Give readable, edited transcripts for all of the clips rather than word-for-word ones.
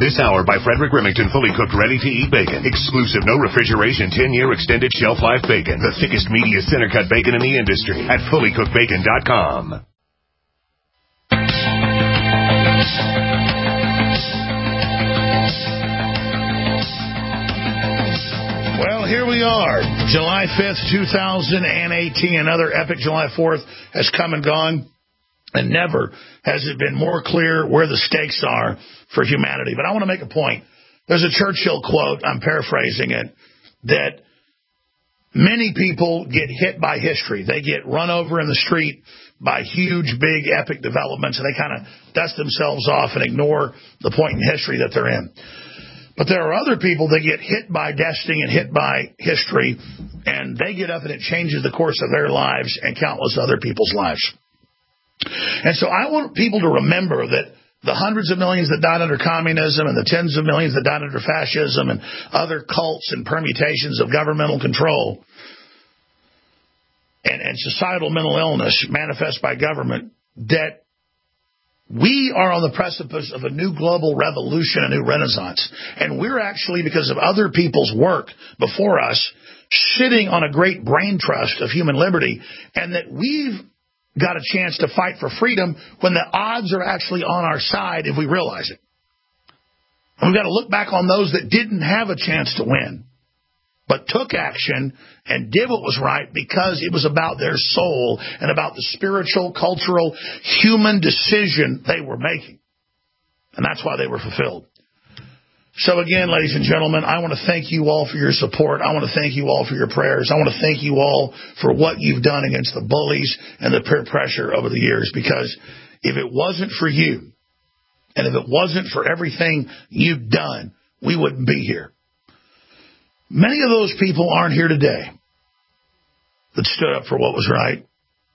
This hour by Frederick Remington, fully cooked, ready-to-eat bacon. Exclusive, no refrigeration, 10-year extended shelf life bacon. The thickest, meatiest center-cut bacon in the industry at fullycookedbacon.com. Well, here we are, July 5th, 2018. Another epic July 4th has come and gone, and never has it been more clear where the stakes are for humanity. But I want to make a point. There's a Churchill quote, I'm paraphrasing it, that many people get hit by history. They get run over in the street by huge, big, epic developments, and they kind of dust themselves off and ignore the point in history that they're in. But there are other people that get hit by destiny and hit by history, and they get up and it changes the course of their lives and countless other people's lives. And so I want people to remember that the hundreds of millions that died under communism and the tens of millions that died under fascism and other cults and permutations of governmental control and societal mental illness manifest by government, that we are on the precipice of a new global revolution, a new renaissance. And we're actually, because of other people's work before us, sitting on a great brain trust of human liberty, and that we've got a chance to fight for freedom when the odds are actually on our side if we realize it. And we've got to look back on those that didn't have a chance to win, but took action and did what was right because it was about their soul and about the spiritual, cultural, human decision they were making. And that's why they were fulfilled. So again, ladies and gentlemen, I want to thank you all for your support. I want to thank you all for your prayers. I want to thank you all for what you've done against the bullies and the peer pressure over the years, because if it wasn't for you and if it wasn't for everything you've done, we wouldn't be here. Many of those people aren't here today that stood up for what was right.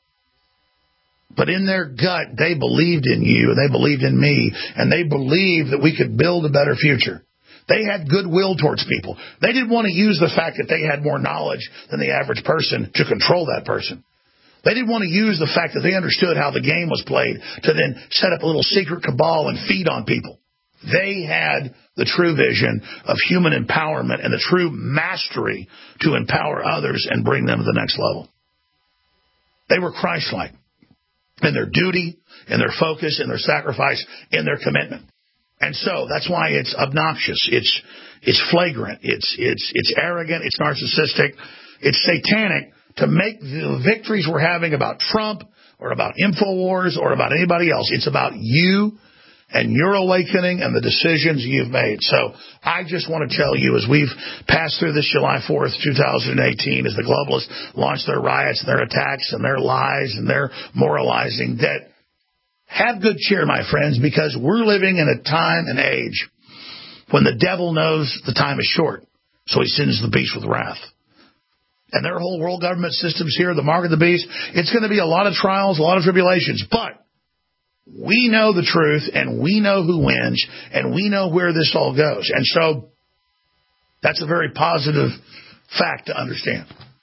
But in their gut, they believed in you, and they believed in me, and they believed that we could build a better future. They had goodwill towards people. They didn't want to use the fact that they had more knowledge than the average person to control that person. They didn't want to use the fact that they understood how the game was played to then set up a little secret cabal and feed on people. They had the true vision of human empowerment and the true mastery to empower others and bring them to the next level. They were Christ-like in their duty, in their focus, in their sacrifice, in their commitment. And so that's why it's obnoxious. It's flagrant. It's arrogant. It's narcissistic. It's satanic to make the victories we're having about Trump or about InfoWars or about anybody else. It's about you and your awakening and the decisions you've made. So I just want to tell you, as we've passed through this July 4th, 2018, as the globalists launch their riots and their attacks and their lies and their moralizing, that have good cheer, my friends, because we're living in a time and age when the devil knows the time is short, so he sends the beast with wrath. And their whole world government system's here, the mark of the beast. It's going to be a lot of trials, a lot of tribulations, but we know the truth, and we know who wins, and we know where this all goes. And so that's a very positive fact to understand.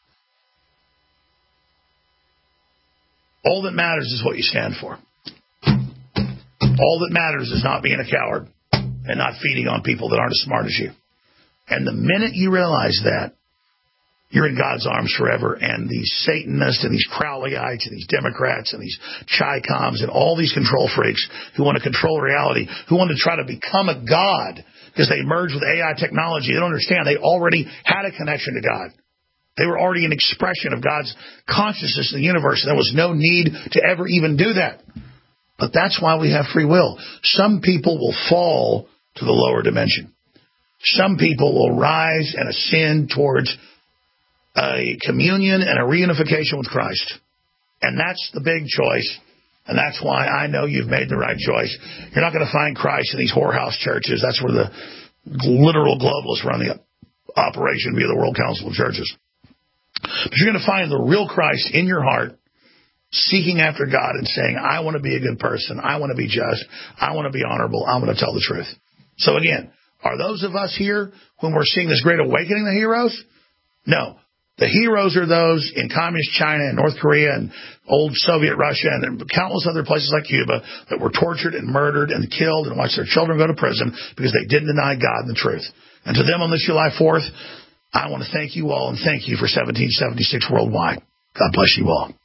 All that matters is what you stand for. All that matters is not being a coward and not feeding on people that aren't as smart as you. And the minute you realize that, you're in God's arms forever, and these Satanists and these Crowleyites and these Democrats and these Chi-Coms and all these control freaks who want to control reality, who want to try to become a god because they merged with AI technology, they don't understand. They already had a connection to God. They were already an expression of God's consciousness in the universe, and there was no need to ever even do that. But that's why we have free will. Some people will fall to the lower dimension. Some people will rise and ascend towards a communion and a reunification with Christ. And that's the big choice. And that's why I know you've made the right choice. You're not going to find Christ in these whorehouse churches. That's where the literal globalists run the operation via the World Council of Churches. But you're going to find the real Christ in your heart, seeking after God and saying, I want to be a good person. I want to be just. I want to be honorable. I want to tell the truth. So again, are those of us here when we're seeing this great awakening of the heroes? No. The heroes are those in communist China and North Korea and old Soviet Russia and countless other places like Cuba that were tortured and murdered and killed and watched their children go to prison because they didn't deny God and the truth. And to them on this July 4th, I want to thank you all and thank you for 1776 worldwide. God bless you all.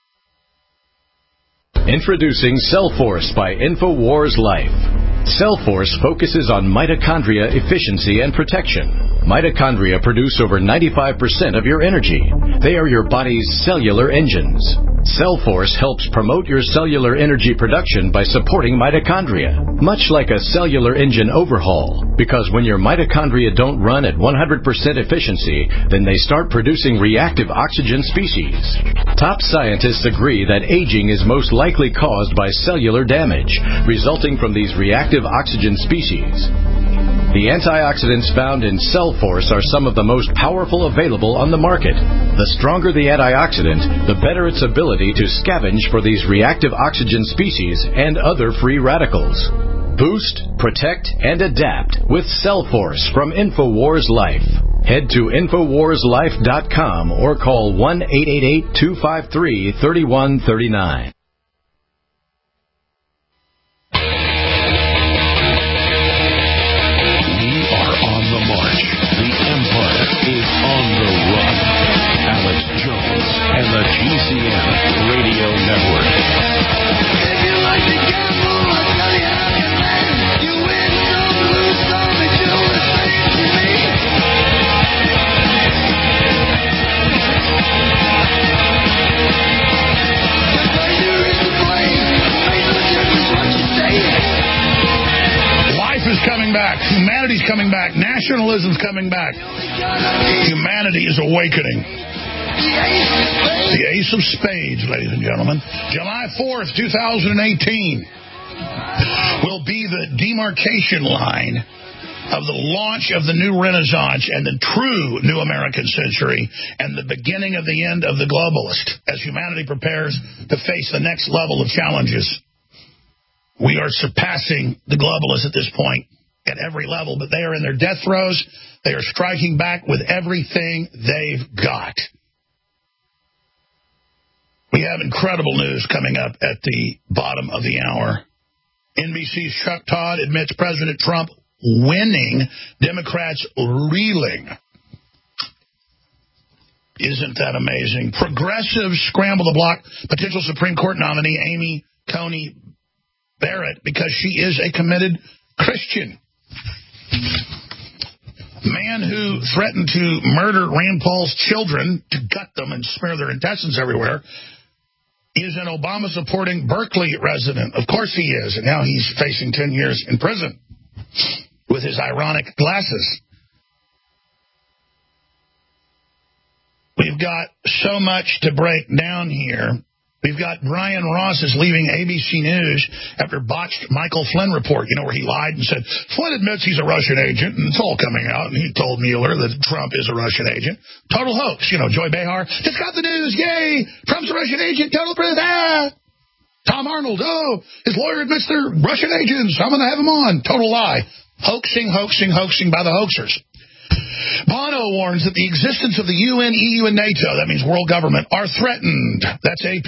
Introducing Cellforce by InfoWars Life. Cellforce focuses on mitochondria efficiency and protection. Mitochondria produce over 95% of your energy. They are your body's cellular engines. Cellforce helps promote your cellular energy production by supporting mitochondria, much like a cellular engine overhaul, because when your mitochondria don't run at 100% efficiency, then they start producing reactive oxygen species. Top scientists agree that aging is most likely caused by cellular damage, resulting from these reactive oxygen species. The antioxidants found in Cellforce are some of the most powerful available on the market. The stronger the antioxidant, the better its ability to scavenge for these reactive oxygen species and other free radicals. Boost, protect, and adapt with Cellforce from InfoWars Life. Head to InfoWarsLife.com or call 1-888-253-3139. And the GCN Radio Network. If you like to gamble, I'll tell you how you land. You win some, lose some, it's all the same to me. The danger is to blame. Make no difference what you say. Life is coming back. Humanity's coming back. Nationalism's coming back. Humanity is awakening. The Ace of Spades, ladies and gentlemen. July 4th, 2018 will be the demarcation line of the launch of the new Renaissance and the true new American century and the beginning of the end of the globalist as humanity prepares to face the next level of challenges. We are surpassing the globalists at this point at every level, but they are in their death throes. They are striking back with everything they've got. We have incredible news coming up at the bottom of the hour. NBC's Chuck Todd admits President Trump winning, Democrats reeling. Isn't that amazing? Progressives scramble the block potential Supreme Court nominee Amy Coney Barrett because she is a committed Christian. Man who threatened to murder Rand Paul's children, to gut them and smear their intestines everywhere, is an Obama-supporting Berkeley resident. Of course he is, and now he's facing 10 years in prison with his ironic glasses. We've got so much to break down here. We've got Brian Ross is leaving ABC News after botched Michael Flynn report, where he lied and said, Flynn admits he's a Russian agent, and it's all coming out, and he told Mueller that Trump is a Russian agent. Total hoax. Joy Behar, just got the news, yay! Trump's a Russian agent, total proof, ah! Tom Arnold, his lawyer admits they're Russian agents, I'm going to have him on. Total lie. Hoaxing by the hoaxers. Bono warns that the existence of the UN, EU, and NATO, that means world government, are threatened. That's AP.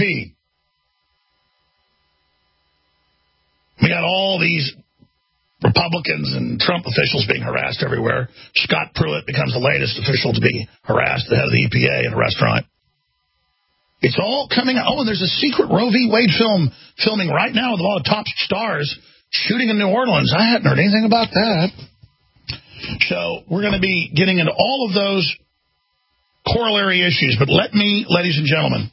We got all these Republicans and Trump officials being harassed everywhere. Scott Pruitt becomes the latest official to be harassed, the head of the EPA in a restaurant. It's all coming out. Oh, and there's a secret Roe v. Wade filming right now with a lot of top stars shooting in New Orleans. I hadn't heard anything about that. So we're going to be getting into all of those corollary issues. But let me, ladies and gentlemen,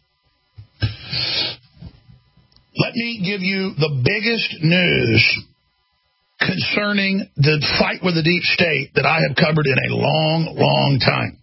let me give you the biggest news concerning the fight with the deep state that I have covered in a long, long time.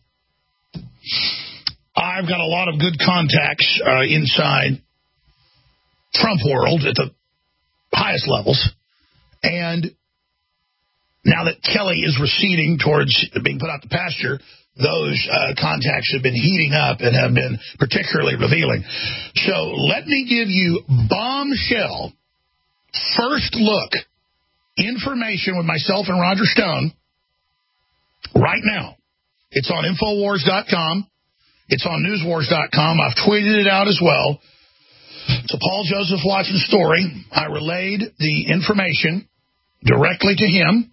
I've got a lot of good contacts inside Trump world at the highest levels. And now that Kelly is receding towards being put out to pasture, those contacts have been heating up and have been particularly revealing. So let me give you bombshell, first look information with myself and Roger Stone right now. It's on Infowars.com. It's on newswars.com. I've tweeted it out as well. It's a Paul Joseph Watson story. I relayed the information directly to him.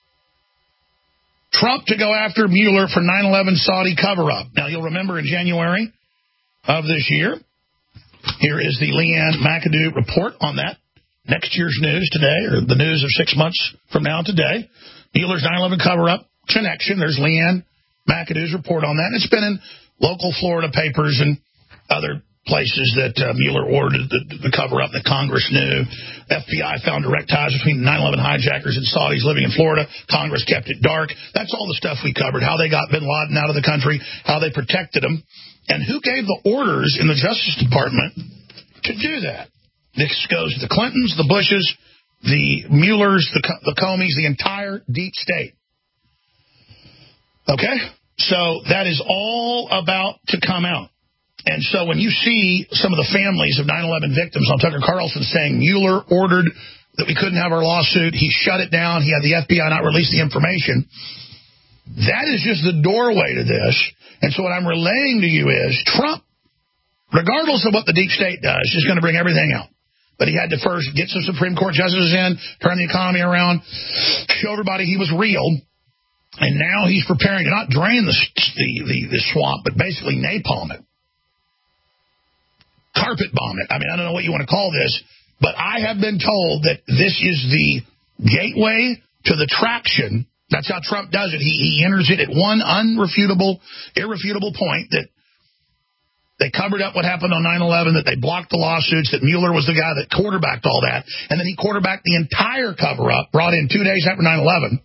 Trump to go after Mueller for 9/11 Saudi cover-up. Now, you'll remember in January of this year, here is the Leanne McAdoo report on that. Next year's news today, or the news of 6 months from now today. Mueller's 9/11 cover-up connection. There's Leanne McAdoo's report on that. And it's been in local Florida papers and other places that Mueller ordered the cover-up that Congress knew. FBI found direct ties between 9/11 hijackers and Saudis living in Florida. Congress kept it dark. That's all the stuff we covered, how they got bin Laden out of the country, how they protected him, and who gave the orders in the Justice Department to do that. This goes to the Clintons, the Bushes, the Muellers, the Comeys, the entire deep state. Okay? So that is all about to come out. And so when you see some of the families of 9/11 victims on Tucker Carlson saying Mueller ordered that we couldn't have our lawsuit, he shut it down, he had the FBI not release the information, that is just the doorway to this. And so what I'm relaying to you is Trump, regardless of what the deep state does, is going to bring everything out. But he had to first get some Supreme Court justices in, turn the economy around, show everybody he was real. And now he's preparing to not drain the swamp, but basically napalm it. Carpet bomb it. I mean, I don't know what you want to call this, but I have been told that this is the gateway to the traction. That's how Trump does it. He enters it at one irrefutable point that they covered up what happened on 9/11, that they blocked the lawsuits, that Mueller was the guy that quarterbacked all that, and then he quarterbacked the entire cover-up, brought in 2 days after 9/11,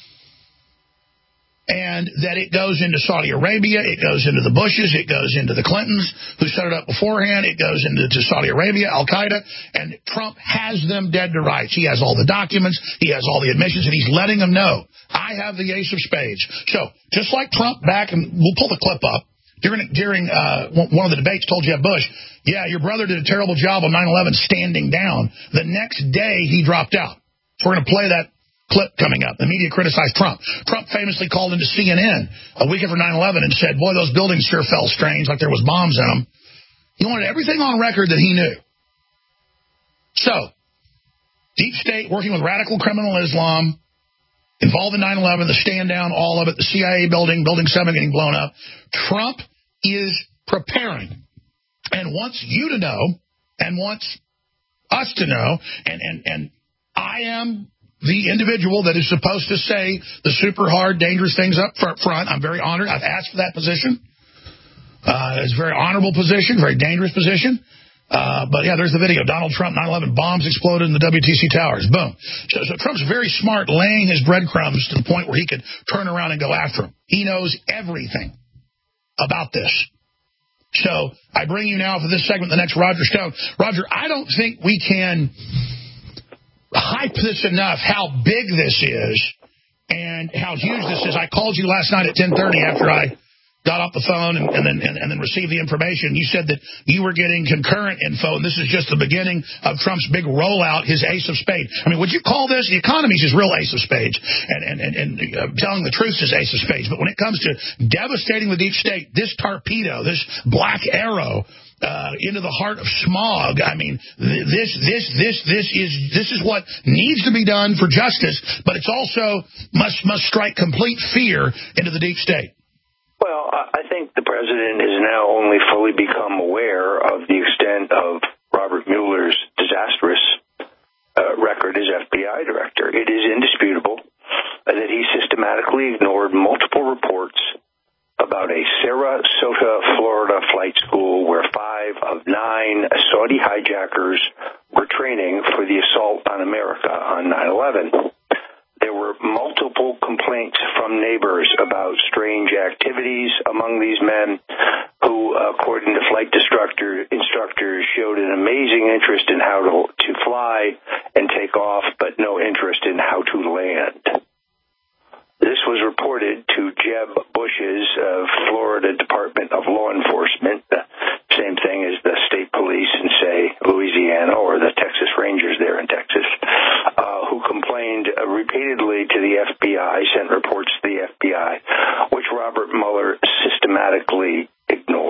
and that it goes into Saudi Arabia, it goes into the Bushes, it goes into the Clintons, who set it up beforehand, it goes into Saudi Arabia, Al-Qaeda, and Trump has them dead to rights. He has all the documents, he has all the admissions, and he's letting them know, I have the ace of spades. So, just like Trump back, and we'll pull the clip up, during one of the debates told Jeb Bush, yeah, your brother did a terrible job on 9/11 standing down. The next day, he dropped out. So we're going to play that clip coming up. The media criticized Trump. Trump famously called into CNN a week after 9/11 and said, boy, those buildings sure fell strange, like there was bombs in them. He wanted everything on record that he knew. So, deep state working with radical criminal Islam, involved in 9/11, the stand down, all of it, the CIA building, Building 7 getting blown up. Trump is preparing and wants you to know and wants us to know, and I am the individual that is supposed to say the super hard, dangerous things up front. I'm very honored. I've asked for that position. It's a very honorable position, very dangerous position. But, yeah, there's the video. Donald Trump, 9/11 bombs exploded in the WTC towers. Boom. So Trump's very smart, laying his breadcrumbs to the point where he could turn around and go after him. He knows everything about this. So I bring you now for this segment the next Roger Stone. Roger, I don't think we can hype this enough, how big this is and how huge this is. I called you last night at 10:30 after I got off the phone and then received the information. You said that you were getting concurrent info, and this is just the beginning of Trump's big rollout, his ace of spades. I mean, would you call this, the economy's his real ace of spades, and telling the truth is ace of spades. But when it comes to devastating the deep state, this torpedo, this black arrow into the heart of smog, I mean, this is what needs to be done for justice, but it's also must strike complete fear into the deep state. Well, I think the president has now only fully become aware of the extent of Robert Mueller's disastrous record as FBI director. It is indisputable that he systematically ignored multiple reports about a Sarasota, Florida flight school where 5 of 9 Saudi hijackers were training for the assault on America on 9/11. There were multiple complaints from neighbors about strange activities among these men who, according to flight instructors, showed an amazing interest in how to fly and take off, but no interest in how to land. This was reported to Jeb Bush's Florida Department of Law Enforcement, the same thing as the state police in, say, Louisiana or the Texas Rangers there in Texas, who complained repeatedly to the FBI, sent reports to the FBI, which Robert Mueller systematically ignored.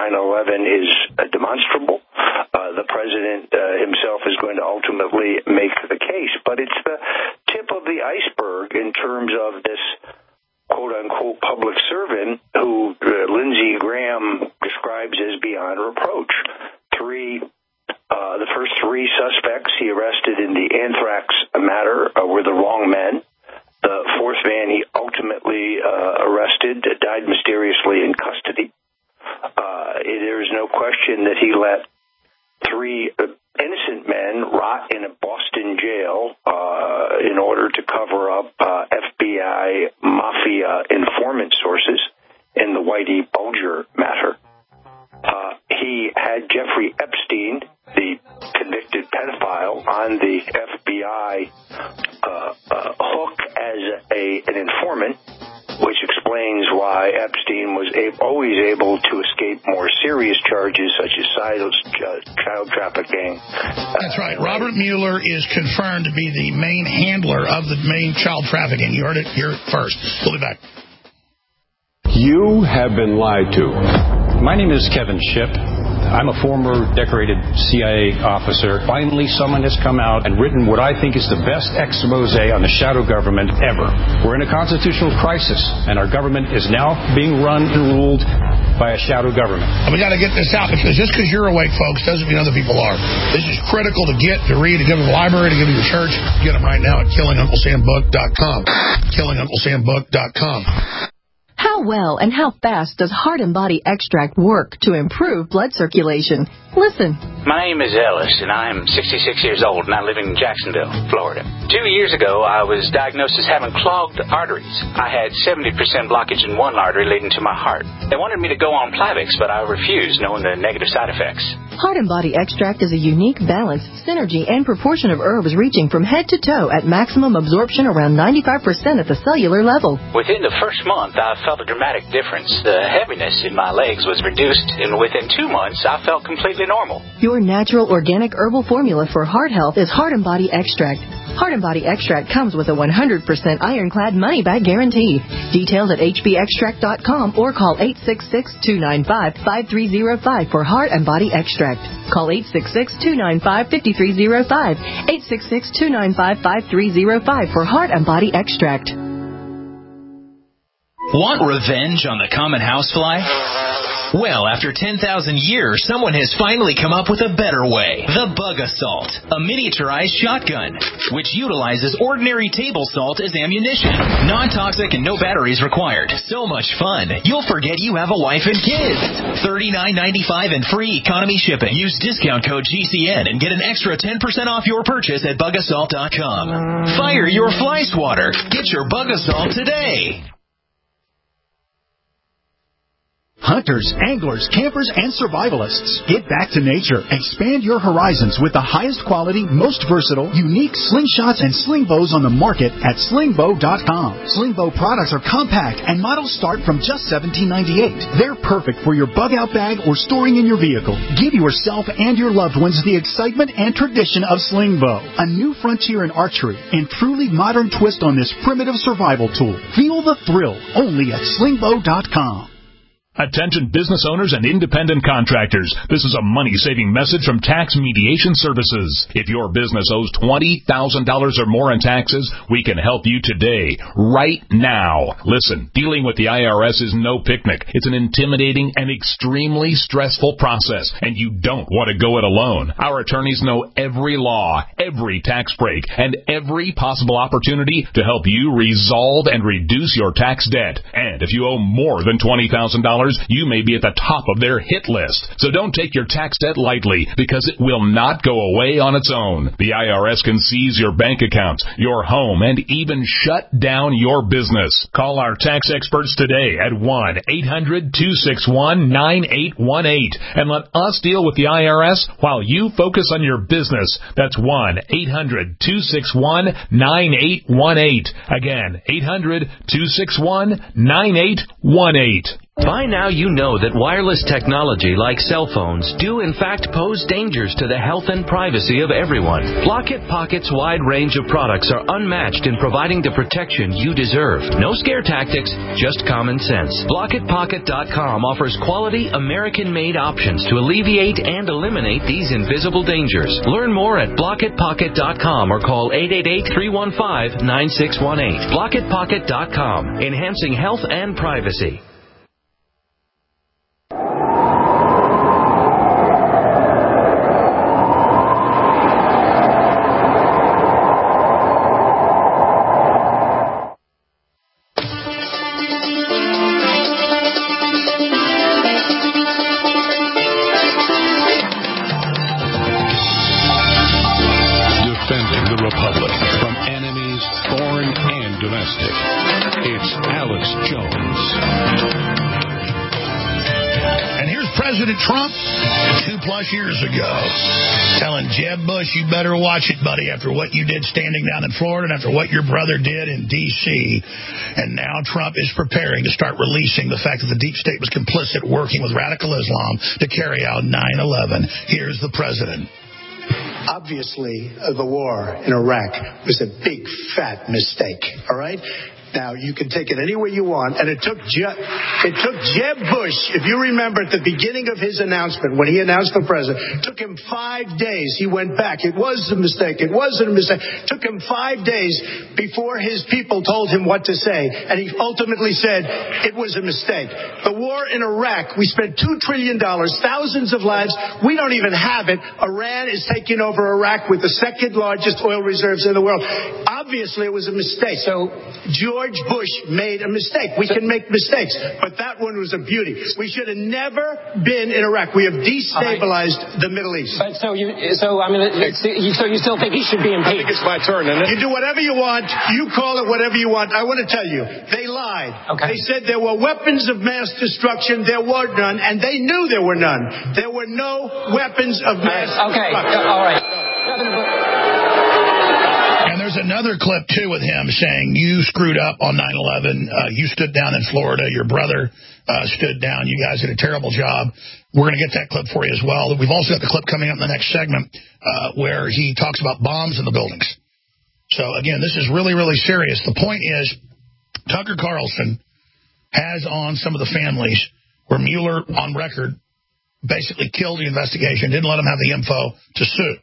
9/11 is demonstrable. The president himself is going to ultimately make the case, but it's the tip of the iceberg in terms of this quote-unquote public servant who Lindsey Graham describes as beyond reproach. The first three suspects he arrested in the anthrax matter were the wrong men. The fourth man he ultimately arrested died mysteriously in custody. There is no question that he let three innocent men rot in a Boston jail in order to cover up FBI mafia informant sources in the Whitey Bulger matter. He had Jeffrey Epstein, the convicted pedophile, on the FBI hook as an informant, which explains why Epstein was always able to escape more serious charges such as child trafficking. That's right. Robert Mueller is confirmed to be the main handler of the main child trafficking. You heard it here first. We'll be back. You have been lied to. My name is Kevin Shipp. I'm a former decorated CIA officer. Finally, someone has come out and written what I think is the best expose on the shadow government ever. We're in a constitutional crisis, and our government is now being run and ruled by a shadow government. We got to get this out, because just because you're awake, folks, doesn't mean other people are. This is critical to get, to read, to give to the library, to give to your church. Get them right now at KillingUncleSamBook.com. KillingUncleSamBook.com. How well and how fast does Heart and Body Extract work to improve blood circulation? Listen. My name is Ellis, and I'm 66 years old, and I live in Jacksonville, Florida. 2 years ago, I was diagnosed as having clogged arteries. I had 70% blockage in one artery leading to my heart. They wanted me to go on Plavix, but I refused, knowing the negative side effects. Heart and Body Extract is a unique balance, synergy, and proportion of herbs reaching from head to toe at maximum absorption around 95% at the cellular level. Within the first month, I felt a dramatic difference. The heaviness in my legs was reduced, and within 2 months, I felt completely normal. Your natural organic herbal formula for heart health is Heart and Body Extract. Heart and Body Extract comes with a 100% ironclad money-back guarantee. Details at hbextract.com or call 866-295-5305 for Heart and Body Extract. Call 866-295-5305. 866-295-5305 for Heart and Body Extract. Want revenge on the common housefly? Well, after 10,000 years, someone has finally come up with a better way. The Bug Assault, a miniaturized shotgun, which utilizes ordinary table salt as ammunition. Non-toxic and no batteries required. So much fun, you'll forget you have a wife and kids. $39.95 and free economy shipping. Use discount code GCN and get an extra 10% off your purchase at bugassault.com. Fire your fly swatter. Get your Bug Assault today. Hunters, anglers, campers, and survivalists. Get back to nature. Expand your horizons with the highest quality, most versatile, unique slingshots and sling bows on the market at slingbow.com. Slingbow products are compact and models start from just $17.98. They're perfect for your bug-out bag or storing in your vehicle. Give yourself and your loved ones the excitement and tradition of Slingbow, a new frontier in archery and truly modern twist on this primitive survival tool. Feel the thrill only at slingbow.com. Attention business owners and independent contractors. This is a money-saving message from Tax Mediation Services. If your business owes $20,000 or more in taxes, we can help you today, right now. Listen, dealing with the IRS is no picnic. It's an intimidating and extremely stressful process, and you don't want to go it alone. Our attorneys know every law, every tax break, and every possible opportunity to help you resolve and reduce your tax debt. And if you owe more than $20,000, you may be at the top of their hit list. So don't take your tax debt lightly, because it will not go away on its own. The IRS can seize your bank accounts, your home, and even shut down your business. Call our tax experts today at 1-800-261-9818 and let us deal with the IRS while you focus on your business. That's 1-800-261-9818. Again, 800-261-9818. By now you know that wireless technology like cell phones do in fact pose dangers to the health and privacy of everyone. Blocket Pocket's wide range of products are unmatched in providing the protection you deserve. No scare tactics, just common sense. BlocketPocket.com offers quality American-made options to alleviate and eliminate these invisible dangers. Learn more at BlocketPocket.com or call 888-315-9618. BlocketPocket.com, enhancing health and privacy. Years ago, telling Jeb Bush, you better watch it, buddy, after what you did standing down in Florida and after what your brother did in D.C. And now Trump is preparing to start releasing the fact that the deep state was complicit working with radical Islam to carry out 9/11. Here's the president. Obviously, the war in Iraq was a big, fat mistake, all right? Now, you can take it any way you want, and it took Jeb Bush, if you remember at the beginning of his announcement, when he announced the president, it took him 5 days. He went back. It was a mistake. It wasn't a mistake. It took him 5 days before his people told him what to say, and he ultimately said it was a mistake. The war in Iraq, we spent $2 trillion, thousands of lives. We don't even have it. Iran is taking over Iraq with the second largest oil reserves in the world. Obviously, it was a mistake. So George Bush made a mistake. We can make mistakes, but that one was a beauty. We should have never been in Iraq. We have destabilized the Middle East. But so you still think he should be impeached? I think it's my turn, isn't it? You do whatever you want. You call it whatever you want. I want to tell you, they lied. Okay. They said there were weapons of mass destruction. There were none, and they knew there were none. There were no weapons of mass destruction. All right. And there's another clip, too, with him saying, you screwed up on 9/11. You stood down in Florida. Your brother stood down. You guys did a terrible job. We're going to get that clip for you as well. We've also got the clip coming up in the next segment where he talks about bombs in the buildings. So, again, this is really, really serious. The point is, Tucker Carlson has on some of the families where Mueller, on record, basically killed the investigation, didn't let him have the info to sue.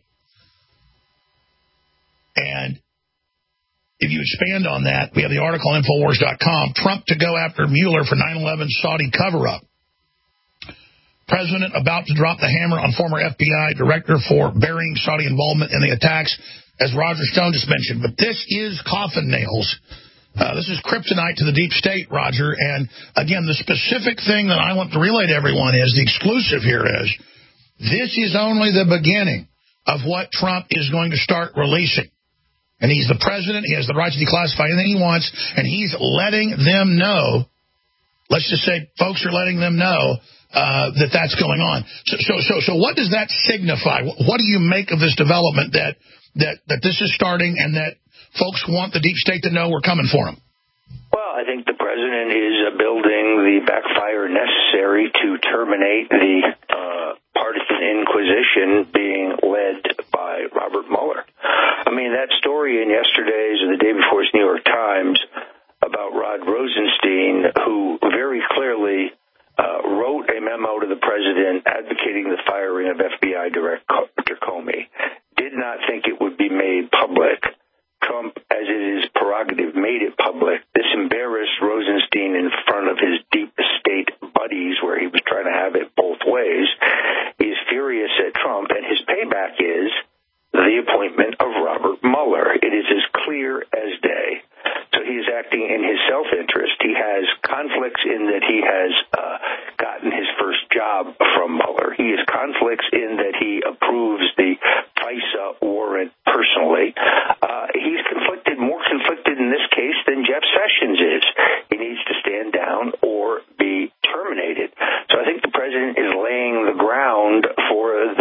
And if you expand on that, we have the article on Infowars.com, Trump to go after Mueller for 9/11 Saudi cover-up. President about to drop the hammer on former FBI director for burying Saudi involvement in the attacks, as Roger Stone just mentioned. But this is coffin nails. This is kryptonite to the deep state, Roger. And, again, the specific thing that I want to relay to everyone is, the exclusive here is, this is only the beginning of what Trump is going to start releasing. And he's the president. He has the right to declassify anything he wants. And he's letting them know, let's just say folks are letting them know that that's going on. So what does that signify? What do you make of this development that this is starting and that folks want the deep state to know we're coming for them? Well, I think the president is building the backfire necessary to terminate the partisan inquisition being led by Robert Mueller. I mean, that story in yesterday's or the day before's New York Times about Rod Rosenstein, who very clearly wrote a memo to the president advocating the firing of FBI Director Comey, did not think it would be made public. Trump, as it is prerogative, made it public. This embarrassed Rosenstein in front of his deep state buddies where he was trying to have it both ways. He's furious at Trump, and his payback is the appointment of Robert Mueller. It is as clear as day. So he is acting in his self-interest. He has conflicts in that he has gotten his first job from Mueller. He has conflicts in that he approves the FISA warrant personally. He's more conflicted in this case than Jeff Sessions is. He needs to stand down or be terminated. So I think the president is laying the ground for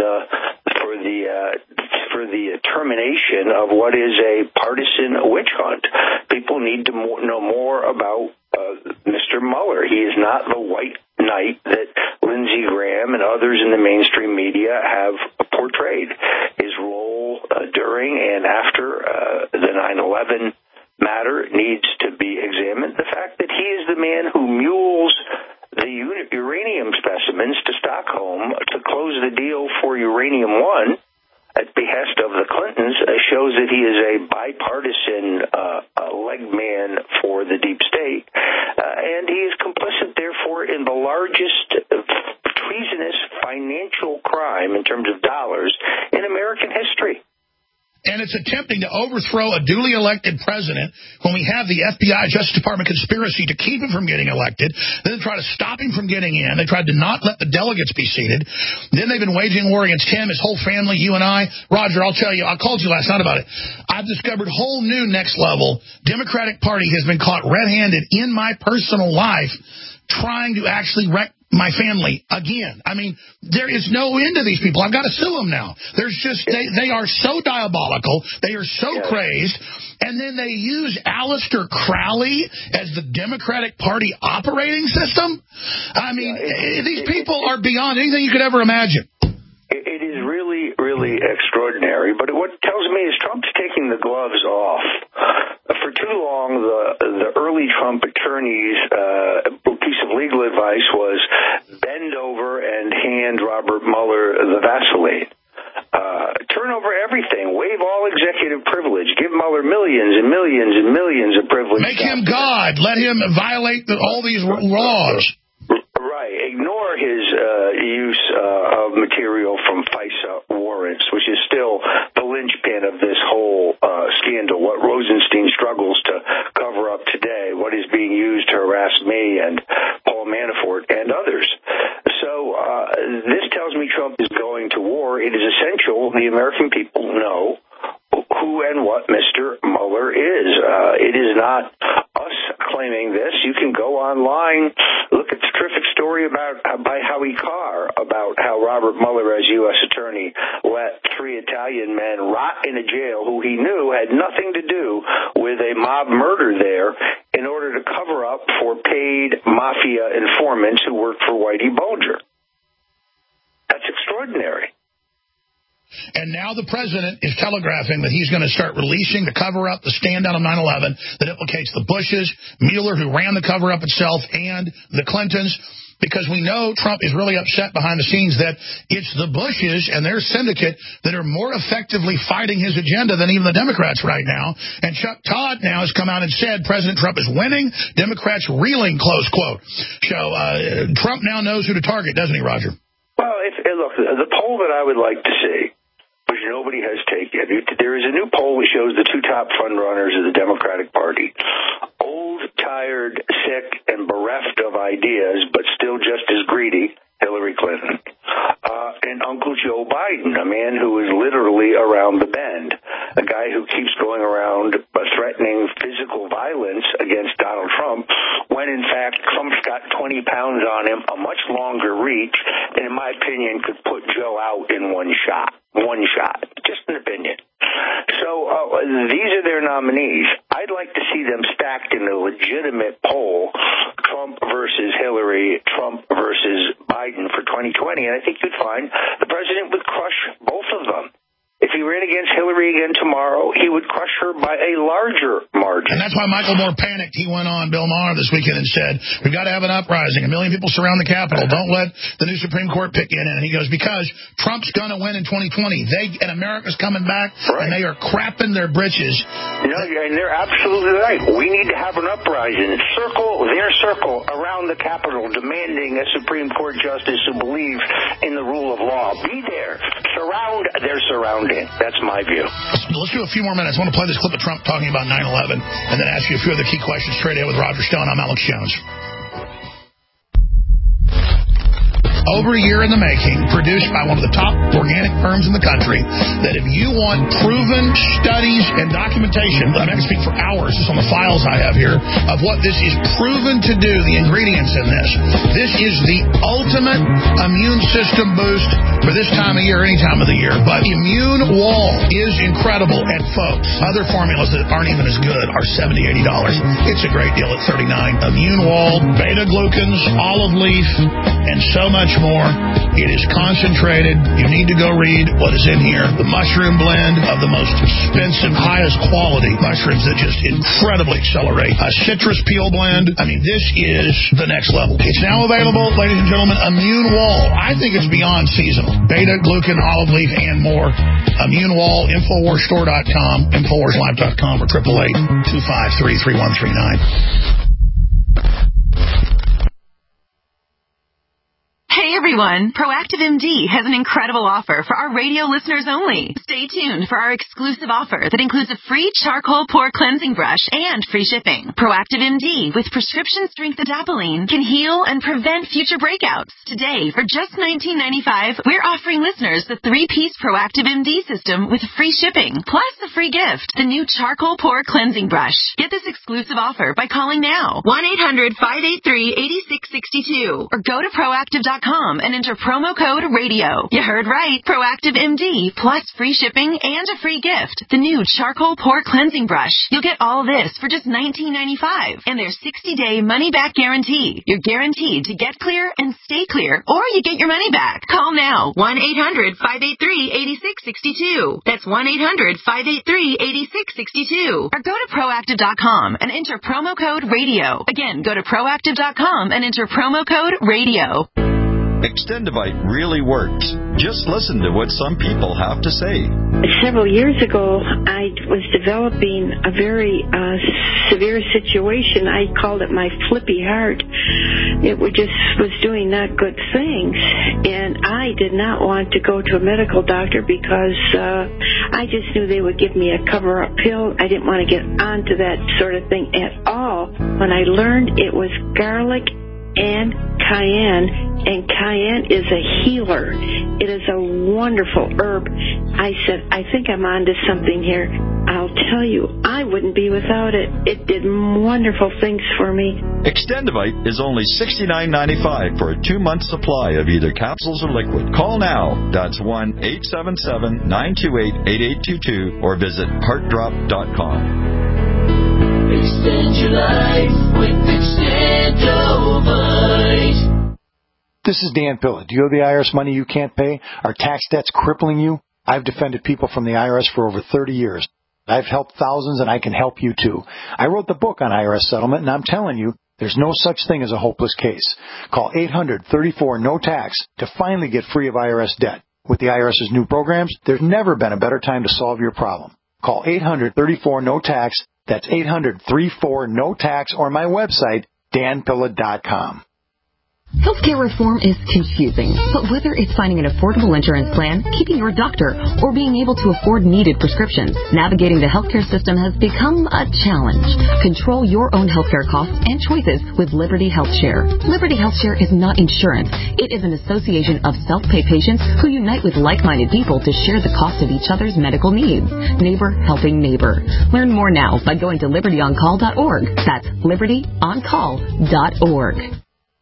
the termination of what is a partisan witch hunt. People need to know more about Mr. Mueller. He is not the white during and after the 9/11 matter needs to be examined. The fact that he is the man who mules the uranium specimens to Stockholm to close the deal for Uranium One at behest of the Clintons shows that he is a bipartisan leg man for the deep state, and he is complicit, therefore, in the largest treasonous financial crime in terms of dollars in American history. And it's attempting to overthrow a duly elected president when we have the FBI, Justice Department conspiracy to keep him from getting elected. Then they try to stop him from getting in. They tried to not let the delegates be seated. Then they've been waging war against him, his whole family, you and I. Roger, I'll tell you, I called you last night about it. I've discovered whole new next level. Democratic Party has been caught red-handed in my personal life trying to actually wreck my family again. I mean, there is no end to these people. I've got to sue them now. There's just, they are so diabolical. They are so crazed. And then they use Aleister Crowley as the Democratic Party operating system. I mean, these people are beyond anything you could ever imagine. It is really, really extraordinary. But what it tells me is Trump's taking the gloves off. For too long, the early Trump attorneys' piece of legal advice was bend over and hand Robert Mueller the Vaseline. Turn over everything. Waive all executive privilege. Give Mueller millions and millions and millions of privilege. Make him God. Let him violate all these laws. Right. Ignore his use of material from FISA warrants, which is still the linchpin of this whole scandal. What Rosenstein struggles to cover up today, what is being used to harass me and Paul Manafort and others. So this tells me Trump is going to war. It is essential the American people know who and what Mr. Mueller is. It is not us claiming this. You can go online, look at the terrific story by Howie Carr about how Robert Mueller, as U.S. Attorney, let 3 Italian men rot in a jail who he knew had nothing to do with a mob murder there in order to cover up for paid mafia informants who worked for Whitey Bulger. That's extraordinary. And now the president is telegraphing that he's going to start releasing the cover-up, the stand-down of 9/11 that implicates the Bushes, Mueller, who ran the cover-up itself, and the Clintons, because we know Trump is really upset behind the scenes that it's the Bushes and their syndicate that are more effectively fighting his agenda than even the Democrats right now. And Chuck Todd now has come out and said President Trump is winning, Democrats reeling, close quote. So Trump now knows who to target, doesn't he, Roger? Well, look, the poll that I would like to see, which nobody has taken. There is a new poll that shows the 2 top frontrunners of the Democratic Party. Old, tired, sick, and bereft of ideas, but still just as greedy, Hillary Clinton. And Uncle Joe Biden, a man who is literally around the bend. A guy who keeps going around threatening physical violence against Donald Trump, when in fact Trump's got 20 pounds on him, a much longer reach, and in my opinion could put Joe out in one shot. One shot. Just an opinion. So these are their nominees. I'd like to see them stacked in a legitimate poll, Trump versus Hillary, Trump versus Biden for 2020, and I think you'd find the president would crush both of them. If he ran against Hillary again tomorrow, he would crush her by a larger margin. And that's why Michael Moore panicked. He went on Bill Maher this weekend and said, we've got to have an uprising. 1 million people surround the Capitol. Don't let the new Supreme Court pick in. And he goes, because Trump's going to win in 2020. And America's coming back, and they are crapping their britches. And they're absolutely right. We need to have an uprising. Circle their circle around the Capitol, demanding a Supreme Court justice who believes in the rule of law. Be there. Surround their surroundings. That's my view. Let's do a few more minutes. I want to play this clip of Trump talking about 9/11 and then ask you a few other key questions straight ahead with Roger Stone. I'm Alex Jones. Over a year in the making, produced by one of the top organic firms in the country, that if you want proven studies and documentation, I'm not going to speak for hours, just on the files I have here, of what this is proven to do, the ingredients in this. This is the ultimate immune system boost for this time of year, any time of the year. But Immune Wall is incredible. And folks, other formulas that aren't even as good are $70, $80. It's a great deal at $39. Immune Wall, beta-glucans, olive leaf, and so much much more. It is concentrated. You need to go read what is in here. The mushroom blend of the most expensive, highest quality mushrooms that just incredibly accelerate. A citrus peel blend. I mean, this is the next level. It's now available, ladies and gentlemen. Immune Wall. I think it's beyond seasonal. Beta, glucan, olive leaf, and more. Immune Wall, InfoWarsStore.com, InfoWarsLive.com, or 888-253-3139. Hey everyone, Proactive MD has an incredible offer for our radio listeners only. Stay tuned for our exclusive offer that includes a free charcoal pore cleansing brush and free shipping. Proactive MD with prescription strength adapalene can heal and prevent future breakouts. Today, for just $19.95, we're offering listeners the 3-piece Proactive MD system with free shipping, plus a free gift, the new charcoal pore cleansing brush. Get this exclusive offer by calling now, 1-800-583-8662, or go to proactive.com and enter promo code RADIO. You heard right. Proactive MD plus free shipping and a free gift. The new charcoal pore cleansing brush. You'll get all this for just $19.95 and their 60-day money-back guarantee. You're guaranteed to get clear and stay clear, or you get your money back. Call now. 1-800-583-8662. That's 1-800-583-8662. Or go to proactive.com and enter promo code RADIO. Again, go to proactive.com and enter promo code RADIO. Extendivite really works. Just listen to what some people have to say. Several years ago, I was developing a very severe situation. I called it my flippy heart. It was doing not good things, and I did not want to go to a medical doctor because I just knew they would give me a cover-up pill. I didn't want to get onto that sort of thing at all. When I learned it was garlic and cayenne is a healer. It is a wonderful herb. I said, I think I'm onto something here. I'll tell you, I wouldn't be without it. It did wonderful things for me. Extendivite is only $69.95 for a 2-month supply of either capsules or liquid. Call now. That's 1-877-928-8822 or visit heartdrop.com. Extend your life with Extendovite. This is Dan Pilla. Do you owe the IRS money you can't pay? Are tax debts crippling you? I've defended people from the IRS for over 30 years. I've helped thousands, and I can help you too. I wrote the book on IRS settlement, and I'm telling you, there's no such thing as a hopeless case. Call 800-34-NO-TAX to finally get free of IRS debt. With the IRS's new programs, there's never been a better time to solve your problem. Call 800-34-NO-TAX. That's 800-34-NO-TAX, or my website, danpilla.com. Healthcare reform is confusing, but whether it's finding an affordable insurance plan, keeping your doctor, or being able to afford needed prescriptions, navigating the healthcare system has become a challenge. Control your own healthcare costs and choices with Liberty HealthShare. Liberty HealthShare is not insurance. It is an association of self-pay patients who unite with like-minded people to share the cost of each other's medical needs. Neighbor helping neighbor. Learn more now by going to libertyoncall.org. That's libertyoncall.org.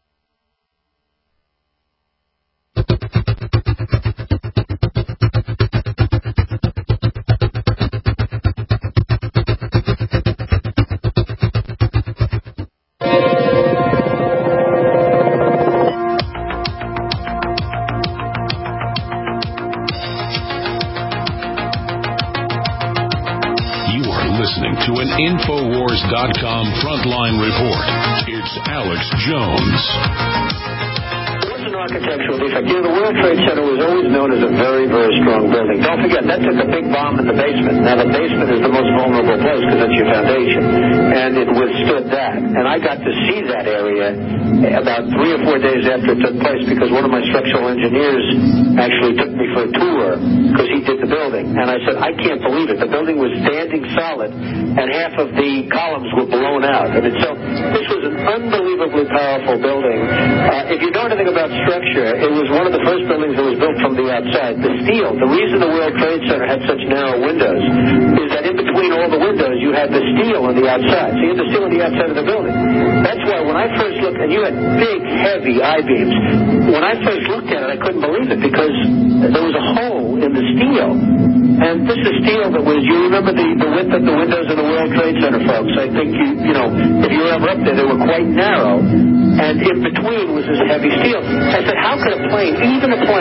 To an Infowars.com frontline report. It's Alex Jones. Architectural defect. You know, the World Trade Center was always known as a very, very strong building. Don't forget, that took a big bomb in the basement. Now, the basement is the most vulnerable place because that's your foundation. And it withstood that. And I got to see that area about 3 or 4 days after it took place because one of my structural engineers actually took me for a tour because he did the building. And I said, I can't believe it. The building was standing solid and half of the columns were blown out. I mean, so this was an unbelievably powerful building. If you know anything about structure, it was one of the first buildings that was built from the outside. The steel, the reason the World Trade Center had such narrow windows is that in between all the windows you you had the steel on the outside. So you had the steel on the outside of the building. That's why when I first looked, and you had big, heavy I-beams. When I first looked at it, I couldn't believe it because there was a hole in the steel. And this is steel that was, you remember the width of the windows in the World Trade Center, folks. I think, you know, if you were ever up there, they were quite narrow. And in between was this heavy steel. I said, how could a plane, even a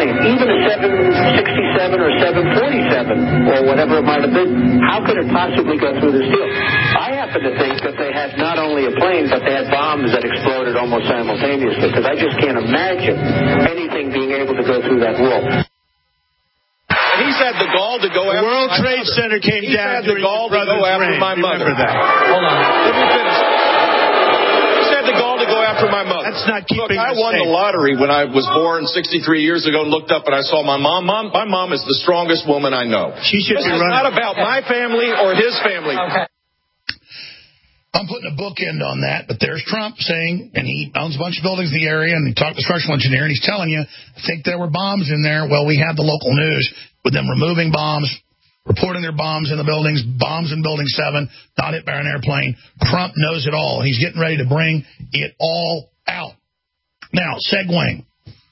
767 or 747 or whatever it might have been, how could it possibly go through the steel? I happen to think that they had not only a plane, but they had bombs that exploded almost simultaneously, because I just can't imagine anything being able to go through that wall. He's had the gall to go after the World Trade Center came down during the gall to go after my mother. Remember that. Hold on. Let me finish. He's had the gall to go after my mother. That's not keeping. Look, I won the lottery when I was born 63 years ago and looked up and I saw my mom. My mom is the strongest woman I know. She should be running. It's not about my family or his family. Okay. I'm putting a bookend on that, but there's Trump saying, and he owns a bunch of buildings in the area, and he talked to the structural engineer, and he's telling you, I think there were bombs in there. Well, we have the local news with them removing bombs, reporting their bombs in the buildings, bombs in Building 7, not hit by an airplane. Trump knows it all. He's getting ready to bring it all out. Now, segueing.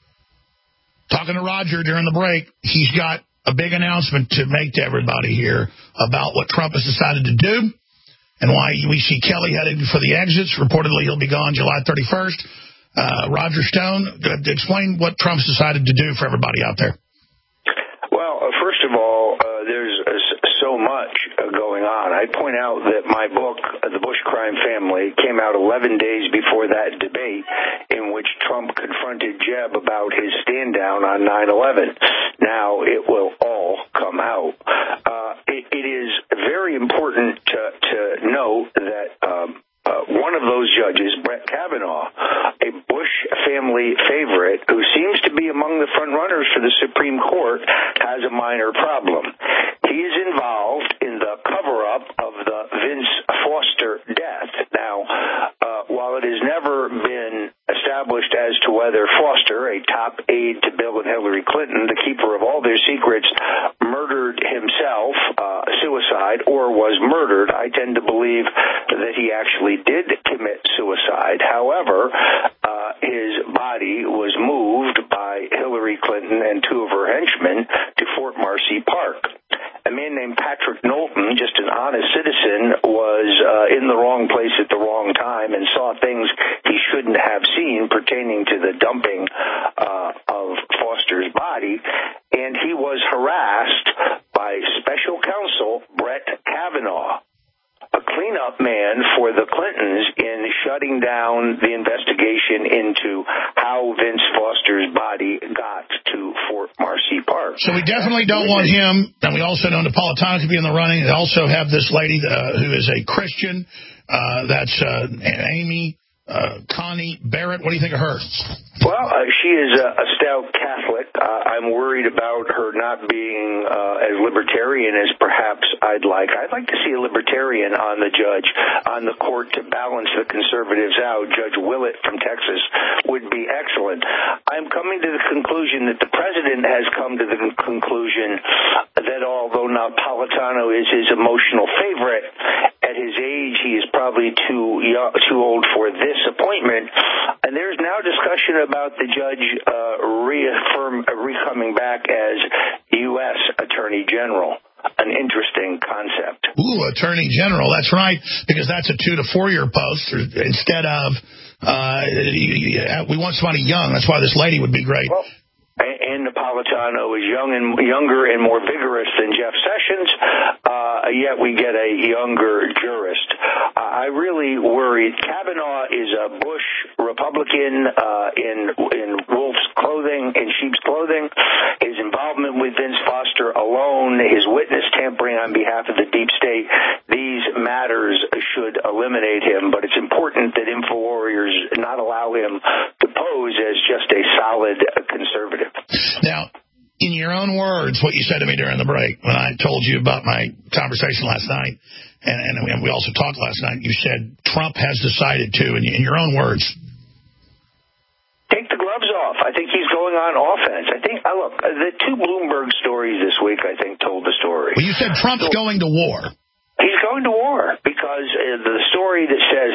Talking to Roger during the break, he's got a big announcement to make to everybody here about what Trump has decided to do. And why we see Kelly headed for the exits. Reportedly, he'll be gone July 31st. Roger Stone, explain what Trump's decided to do for everybody out there. Well, first of all, there's so much going on. I point out that my book, The Bush Crime Family, came out 11 days before that debate in which Trump confronted Jeb about his stand down on 9/11. Now it will all come out. It is very important to note that one of those judges, Brett Kavanaugh, a Bush family favorite who seems to be among the front runners for the Supreme Court, has a minor problem. He is involved in the cover-up of the Vince Foster death. Now, while it has never been established as to whether Foster, a top aide to Bill and Hillary Clinton, the keeper of all their secrets, murdered himself, suicide, or was murdered, I tend to believe that he actually did commit suicide. However, his body was moved by Hillary Clinton and two of her henchmen to Fort Marcy Park. A man named Patrick Knowlton, just an honest citizen, was in the wrong place at the wrong time and saw things he shouldn't have seen pertaining to the dumping of Foster's body, and he was harassed by special counsel Brett Kavanaugh, a cleanup man for the Clintons in shutting down the investigation into how Vince Foster's body got to Fort Marcy Park. So we definitely don't want him, and we also know Napolitano to be in the running. We also have this lady who is a Christian. That's Amy Connie Barrett. What do you think of her? Well, she is a stout Catholic. I'm worried about her not being as libertarian as perhaps I'd like. I'd like to see a libertarian on the court to balance the conservatives out. Judge Willett from Texas would be excellent. I'm coming to the conclusion that the president has come to the conclusion that although Napolitano is his emotional favorite, at his age he is probably too old for this appointment. And there's now discussion about the judge coming back as U.S. Attorney General. An interesting concept. Ooh, Attorney General. That's right, because that's a 2 to 4 year post instead of we want somebody young. That's why this lady would be great. Well, and Napolitano is younger and more vigorous than Jeff Sessions, yet we get a younger jurist. I really worry. Kavanaugh is a Bush Republican in wolf's clothing, in sheep's clothing. His involvement with Vince Foster alone, his witness tampering on behalf of the deep state, these matters should eliminate him. But it's important that InfoWarriors not allow him to pose as just a solid conservative. Now, in your own words, what you said to me during the break, when I told you about my conversation last night, and we also talked last night, you said Trump has decided to, in your own words. Take the gloves off. I think he's going on offense. I think, look, the two Bloomberg stories this week, I think, told the story. Well, you said Trump's going to war. He's going to war that says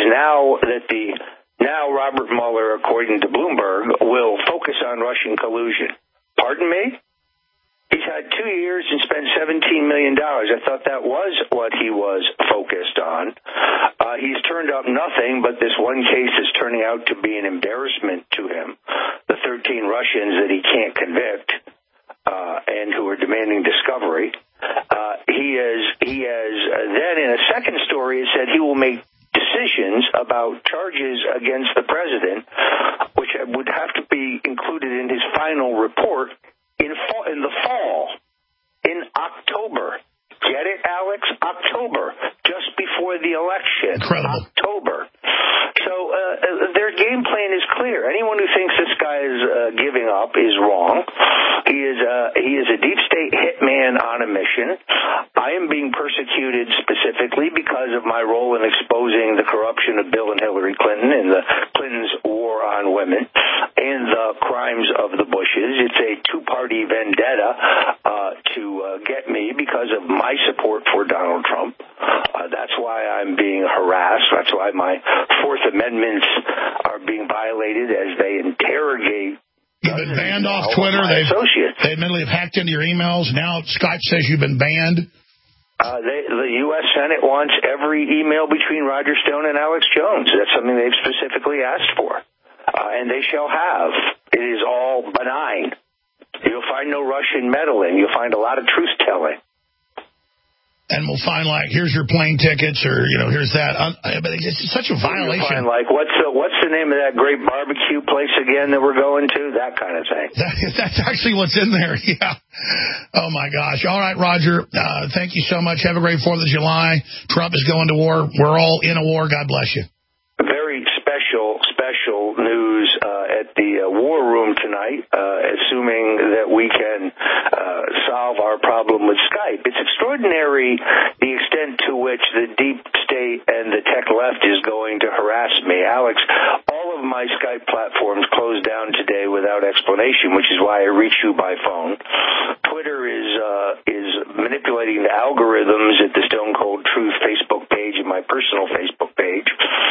now Robert Mueller, according to Bloomberg, will focus on Russian collusion. Pardon me? He's had 2 years and spent $17 million. I thought that was what he was focused on. He's turned up nothing, but this one case is turning out to be an embarrassment to him. The 13 Russians that he can't convict and who are demanding discovery. He has then in a second story said he will make decisions about charges against the president, which would have to be included in his final report in the fall, in October. Get it, Alex? October, just before the election. Incredible. October. So their game plan is clear. Anyone who thinks this guy is giving up is wrong. He is a deep state hitman on a mission. I am being persecuted specifically because of my role in exposing the corruption of Bill and Hillary Clinton and the Clintons' war on women and the crimes of the Bushes. It's a two-party vendetta to get me because of my support for Donald Trump. That's why I'm being harassed. That's why my Fourth Amendments are being violated as they interrogate. You've been banned off Twitter. They admittedly have hacked into your emails. Now Skype says you've been banned. The U.S. Senate wants every email between Roger Stone and Alex Jones. That's something they've specifically asked for. And they shall have. It is all benign. You'll find no Russian meddling. You'll find a lot of truth-telling. And we'll find, like, here's your plane tickets, or, here's that. But it's such a violation. You'll find, like, what's the name of that great barbecue place again that we're going to? That kind of thing. That's actually what's in there, yeah. Oh, my gosh. All right, Roger, thank you so much. Have a great 4th of July. Trump is going to war. We're all in a war. God bless you. Very special news at the War Room tonight, assuming that we can solve our problem with Skype. It's extraordinary the extent to which the deep state and the tech left is going to harass me. Alex, all of my Skype platforms closed down today without explanation, which is why I reach you by phone. Twitter is manipulating the algorithms at the Stone Cold Truth Facebook page and my personal Facebook page.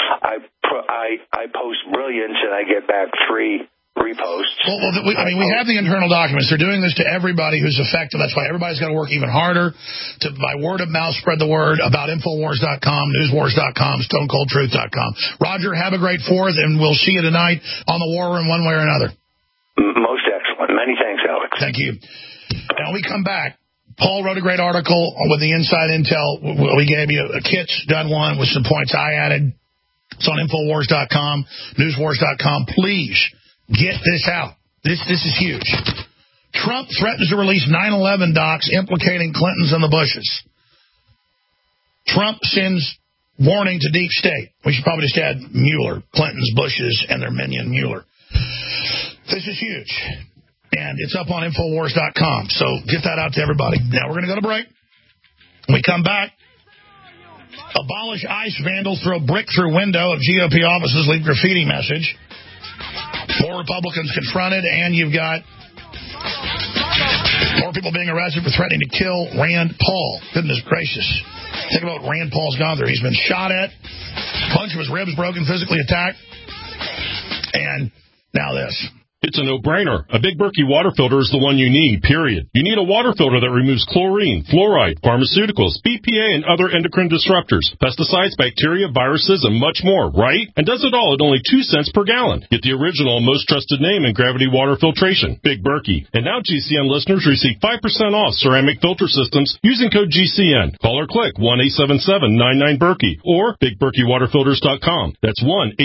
I post brilliance and I get back 3 reposts. We have the internal documents. They're doing this to everybody who's affected. That's why everybody's got to work even harder to, by word of mouth, spread the word about Infowars.com, Newswars.com, StoneColdTruth.com. Roger, have a great 4th, and we'll see you tonight on the War Room one way or another. Most excellent. Many thanks, Alex. Thank you. Now we come back. Paul wrote a great article with the inside intel. We gave you a kit's done one with some points I added. It's on Infowars.com, Newswars.com. Please get this out. This is huge. Trump threatens to release 9/11 docs implicating Clintons and the Bushes. Trump sends warning to deep state. We should probably just add Mueller, Clintons, Bushes, and their minion Mueller. This is huge. And it's up on Infowars.com. So get that out to everybody. Now we're going to go to break. When we come back, abolish ICE vandals throw brick through window of GOP offices, leave graffiti message. More Republicans confronted, and you've got more people being arrested for threatening to kill Rand Paul. Goodness gracious. Think about what Rand Paul's gone through. He's been shot at, a bunch of his ribs broken, physically attacked, and now this. It's a no-brainer. A Big Berkey water filter is the one you need, period. You need a water filter that removes chlorine, fluoride, pharmaceuticals, BPA, and other endocrine disruptors, pesticides, bacteria, viruses, and much more, right? And does it all at only 2 cents per gallon. Get the original and most trusted name in gravity water filtration, Big Berkey. And now GCN listeners receive 5% off ceramic filter systems using code GCN. Call or click 1-877-99-BERKEY or BigBerkeyWaterFilters.com. That's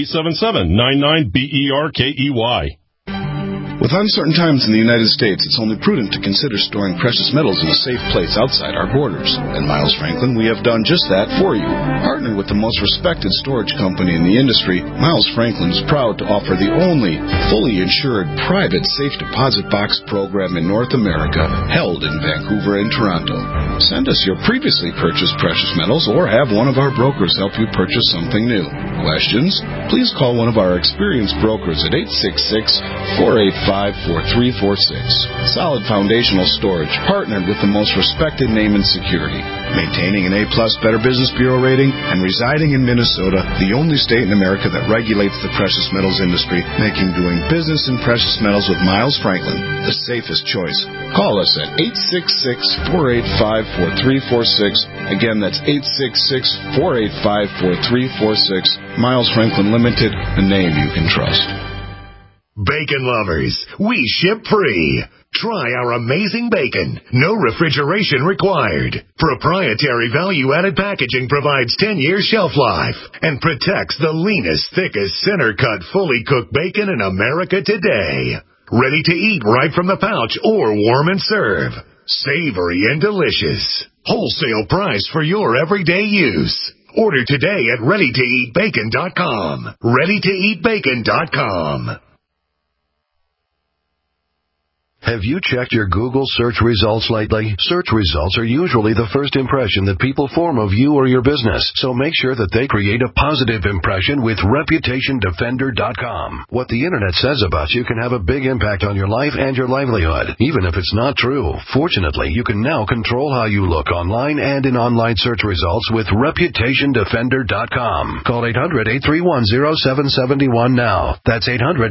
1-877-99-BERKEY. With uncertain times in the United States, it's only prudent to consider storing precious metals in a safe place outside our borders. At Miles Franklin, we have done just that for you. Partnered with the most respected storage company in the industry, Miles Franklin is proud to offer the only fully insured private safe deposit box program in North America, held in Vancouver and Toronto. Send us your previously purchased precious metals or have one of our brokers help you purchase something new. Questions? Please call one of our experienced brokers at 866-485 Solid foundational storage, partnered with the most respected name in security. Maintaining an A-plus Better Business Bureau rating and residing in Minnesota, the only state in America that regulates the precious metals industry, making doing business in precious metals with Miles Franklin the safest choice. Call us at 866-485-4346. Again, that's 866-485-4346. Miles Franklin Limited, a name you can trust. Bacon lovers, we ship free. Try our amazing bacon. No refrigeration required. Proprietary value-added packaging provides 10 years shelf life and protects the leanest, thickest, center-cut, fully cooked bacon in America today. Ready to eat right from the pouch or warm and serve. Savory and delicious. Wholesale price for your everyday use. Order today at ReadyToEatBacon.com. ReadyToEatBacon.com. Have you checked your Google search results lately? Search results are usually the first impression that people form of you or your business, so make sure that they create a positive impression with ReputationDefender.com. What the Internet says about you can have a big impact on your life and your livelihood, even if it's not true. Fortunately, you can now control how you look online and in online search results with ReputationDefender.com. Call 800-831-0771 now. That's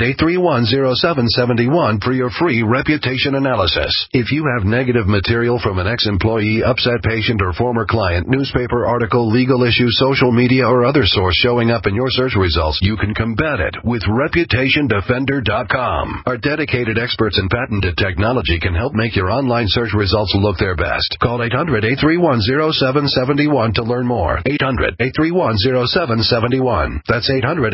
800-831-0771 for your free reputation analysis. If you have negative material from an ex-employee, upset patient, or former client, newspaper article, legal issue, social media, or other source showing up in your search results, you can combat it with ReputationDefender.com. Our dedicated experts in patented technology can help make your online search results look their best. Call 800-831-0771 to learn more. 800-831-0771. That's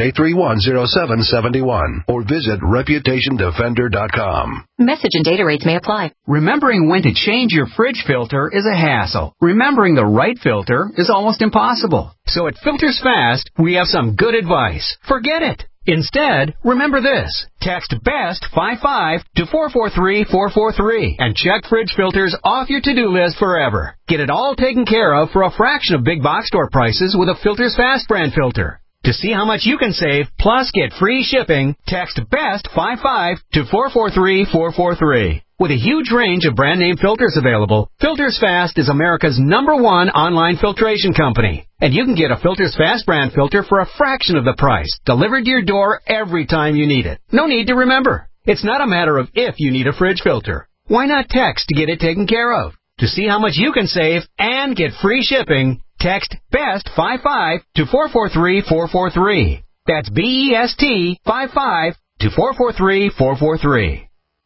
800-831-0771. Or visit ReputationDefender.com. Message and data rates may apply. Remembering when to change your fridge filter is a hassle. Remembering the right filter is almost impossible. So at Filters Fast, we have some good advice. Forget it. Instead, remember this. Text BEST55 to 443-443 and check fridge filters off your to-do list forever. Get it all taken care of for a fraction of big box store prices with a Filters Fast brand filter. To see how much you can save, plus get free shipping, text BEST55 to 443-443. With a huge range of brand name filters available, Filters Fast is America's #1 online filtration company. And you can get a Filters Fast brand filter for a fraction of the price, delivered to your door every time you need it. No need to remember. It's not a matter of if you need a fridge filter. Why not text to get it taken care of? To see how much you can save and get free shipping, text BEST55 to 443-443. That's BEST55 to 443-443.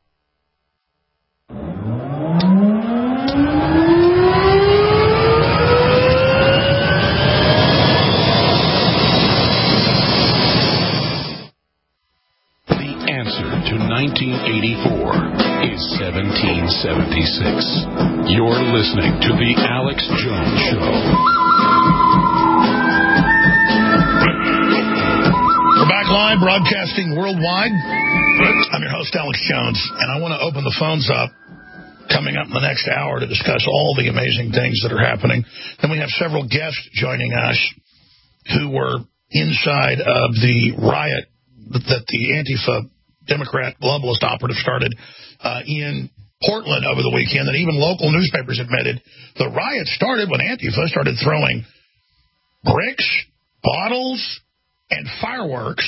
The answer to 1984 is 1776. You're listening to The Alex Jones Show. We're back live, broadcasting worldwide. I'm your host, Alex Jones, and I want to open the phones up coming up in the next hour to discuss all the amazing things that are happening. Then we have several guests joining us who were inside of the riot that the Antifa Democrat globalist operative started in Portland over the weekend, that even local newspapers admitted the riot started when Antifa started throwing bricks, bottles, and fireworks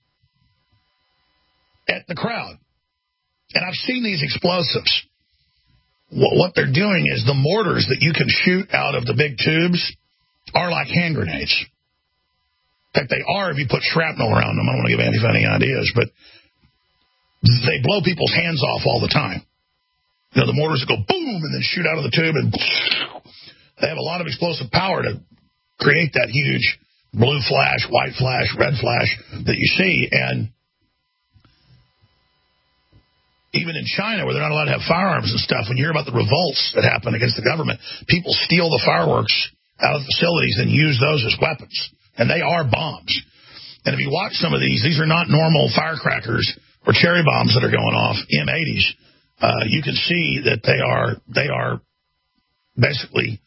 at the crowd. And I've seen these explosives. What they're doing is the mortars that you can shoot out of the big tubes are like hand grenades. In fact, they are if you put shrapnel around them. I don't want to give Antifa any ideas, but they blow people's hands off all the time. You know, the mortars that go boom and then shoot out of the tube, and they have a lot of explosive power to create that huge blue flash, white flash, red flash that you see. And even in China, where they're not allowed to have firearms and stuff, when you hear about the revolts that happen against the government, people steal the fireworks out of the facilities and use those as weapons. And they are bombs. And if you watch some of these are not normal firecrackers or cherry bombs that are going off, M80s. You can see that they are basically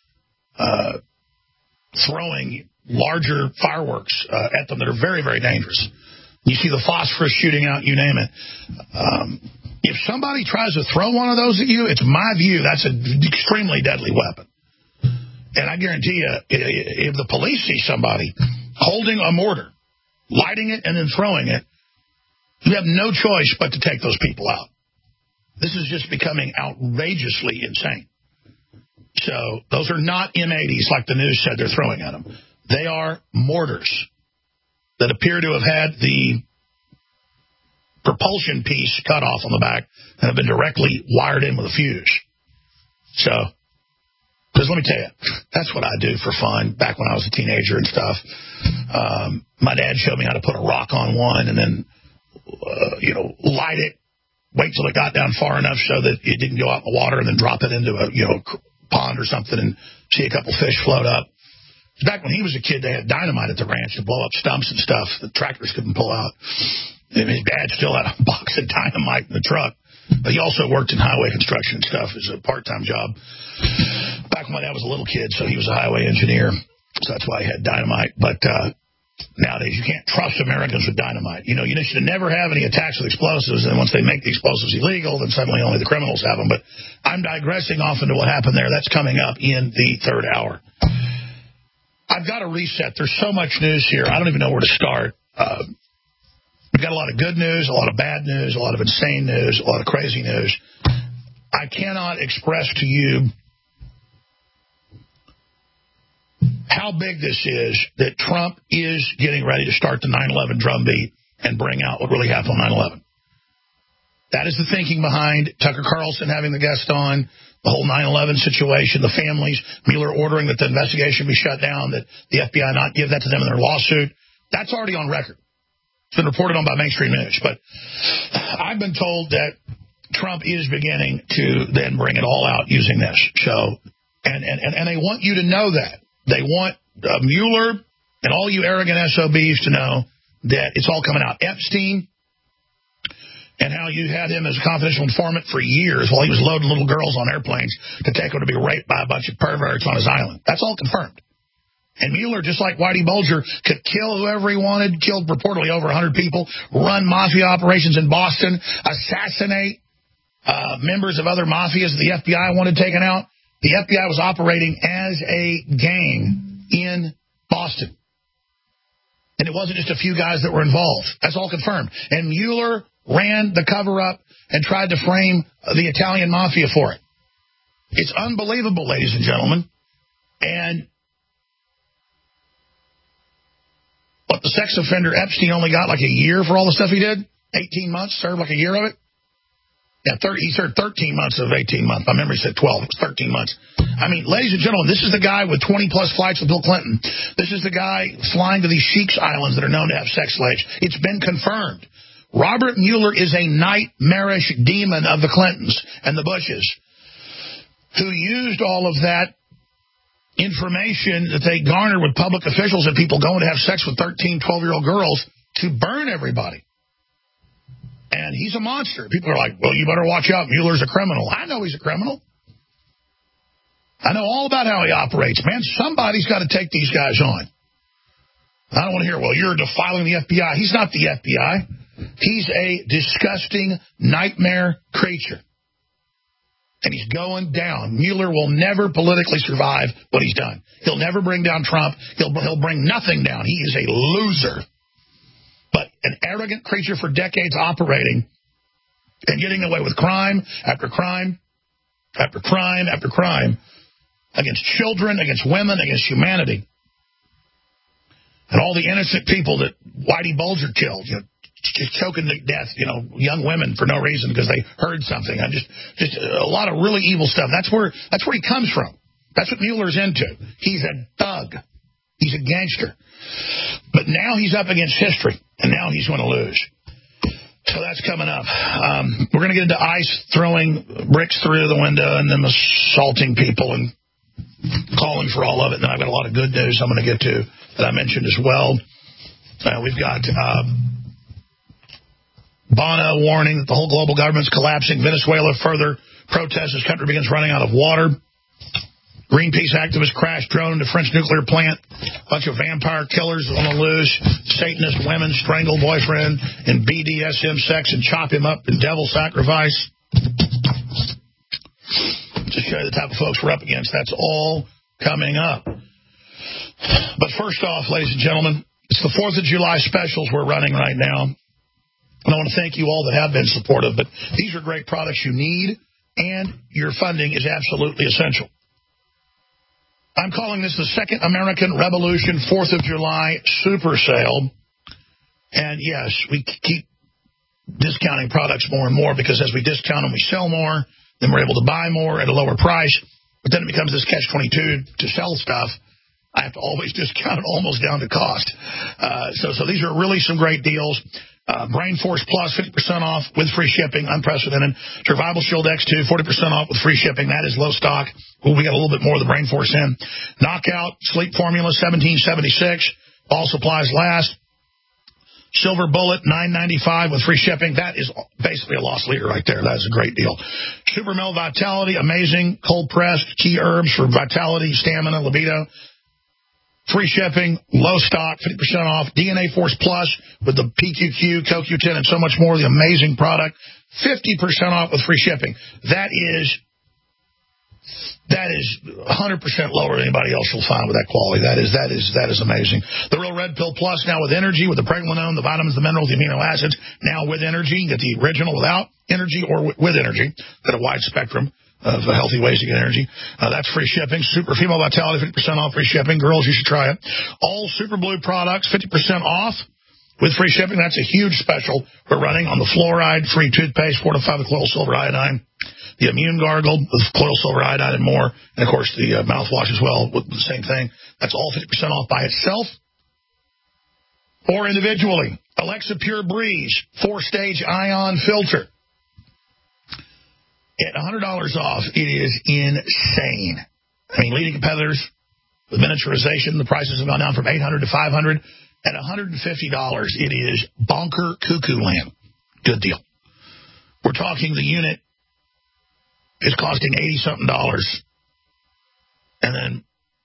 throwing larger fireworks at them that are very, very dangerous. You see the phosphorus shooting out, you name it. If somebody tries to throw one of those at you, it's my view that's an extremely deadly weapon. And I guarantee you, if the police see somebody holding a mortar, lighting it, and then throwing it, you have no choice but to take those people out. This is just becoming outrageously insane. So those are not M80s like the news said they're throwing at them. They are mortars that appear to have had the propulsion piece cut off on the back and have been directly wired in with a fuse. So, because let me tell you, that's what I do for fun back when I was a teenager and stuff. My dad showed me how to put a rock on one and then, light it, wait till it got down far enough so that it didn't go out in the water and then drop it into a, pond or something and see a couple fish float up. Back when he was a kid, they had dynamite at the ranch to blow up stumps and stuff that tractors couldn't pull out. And his dad still had a box of dynamite in the truck. But he also worked in highway construction and stuff as a part-time job. Back when my dad was a little kid, so he was a highway engineer. So that's why he had dynamite. But nowadays, you can't trust Americans with dynamite. You should never have any attacks with explosives, and once they make the explosives illegal, then suddenly only the criminals have them. But I'm digressing off into what happened there. That's coming up in the third hour. I've got to reset. There's so much news here. I don't even know where to start. We've got a lot of good news, a lot of bad news, a lot of insane news, a lot of crazy news. I cannot express to you how big this is that Trump is getting ready to start the 9/11 drumbeat and bring out what really happened on 9/11. That is the thinking behind Tucker Carlson having the guest on, the whole 9/11 situation, the families, Mueller ordering that the investigation be shut down, that the FBI not give that to them in their lawsuit. That's already on record. It's been reported on by mainstream news. But I've been told that Trump is beginning to then bring it all out using this. So, and they want you to know that. They want Mueller and all you arrogant SOBs to know that it's all coming out. Epstein and how you had him as a confidential informant for years while he was loading little girls on airplanes to take them to be raped by a bunch of perverts on his island. That's all confirmed. And Mueller, just like Whitey Bulger, could kill whoever he wanted, killed reportedly over 100 people, run mafia operations in Boston, assassinate members of other mafias that the FBI wanted taken out. The FBI was operating as a gang in Boston. And it wasn't just a few guys that were involved. That's all confirmed. And Mueller ran the cover-up and tried to frame the Italian mafia for it. It's unbelievable, ladies and gentlemen. And what, the sex offender Epstein only got like a year for all the stuff he did? 18 months, served like a year of it? Yeah, he served 13 months of 18 months. My memory said 12. It was 13 months. I mean, ladies and gentlemen, this is the guy with 20-plus flights with Bill Clinton. This is the guy flying to these Sheiks Islands that are known to have sex slaves. It's been confirmed. Robert Mueller is a nightmarish demon of the Clintons and the Bushes who used all of that information that they garnered with public officials and people going to have sex with 13, 12-year-old girls to burn everybody. And he's a monster. People are like, well, you better watch out. Mueller's a criminal. I know he's a criminal. I know all about how he operates. Man, somebody's got to take these guys on. I don't want to hear, well, you're defiling the FBI. He's not the FBI. He's a disgusting nightmare creature. And he's going down. Mueller will never politically survive what he's done. He'll never bring down Trump. He'll bring nothing down. He is a loser. But an arrogant creature for decades operating and getting away with crime after crime after crime after crime against children, against women, against humanity. And all the innocent people that Whitey Bulger killed, just choking to death, young women for no reason because they heard something. Just a lot of really evil stuff. That's where he comes from. That's what Mueller's into. He's a thug. He's a gangster. But now he's up against history, and now he's going to lose. So that's coming up. We're going to get into ICE throwing bricks through the window and them assaulting people and calling for all of it. And then I've got a lot of good news I'm going to get to that I mentioned as well. We've got Bono warning that the whole global government's collapsing. Venezuela further protests as country begins running out of water. Greenpeace activists crash drone into French nuclear plant. Bunch of vampire killers on the loose. Satanist women strangle boyfriend in BDSM sex and chop him up in devil sacrifice. Just show you the type of folks we're up against. That's all coming up. But first off, ladies and gentlemen, it's the 4th of July specials we're running right now. And I want to thank you all that have been supportive, but these are great products you need, and your funding is absolutely essential. I'm calling this the Second American Revolution 4th of July Super Sale. And yes, we keep discounting products more and more because as we discount them, we sell more. Then we're able to buy more at a lower price. But then it becomes this catch-22 to sell stuff. I have to always discount it almost down to cost. So these are really some great deals. Brain Force Plus, 50% off with free shipping, unprecedented. Survival Shield X2, 40% off with free shipping. That is low stock. Ooh, we got a little bit more of the Brain Force in. Knockout Sleep Formula, $17.76. All supplies last. Silver Bullet, $9.95 with free shipping. That is basically a lost leader right there. That is a great deal. Super Male Vitality, amazing. Cold pressed, key herbs for vitality, stamina, libido. Free shipping, low stock, 50% off. DNA Force Plus with the PQQ, CoQ10, and so much more. The amazing product, 50% off with free shipping. That is 100% lower than anybody else will find with that quality. That is amazing. The Real Red Pill Plus now with energy, with the pregnenolone, the vitamins, the minerals, the amino acids. Now with energy, you get the original without energy or with energy. Got a wide spectrum of healthy ways to get energy. That's free shipping. Super Female Vitality, 50% off free shipping. Girls, you should try it. All Super Blue products, 50% off with free shipping. That's a huge special we're running on the fluoride-free toothpaste, fortified with colloidal silver iodine. The Immune Gargle with colloidal silver iodine and more. And, of course, the mouthwash as well with the same thing. That's all 50% off by itself or individually. Alexa Pure Breeze, 4-stage ion filter. At $100 off, it is insane. I mean, leading competitors with miniaturization, the prices have gone down from $800 to $500. At $150, it is bonker cuckoo land. Good deal. We're talking the unit is costing $80-something. And then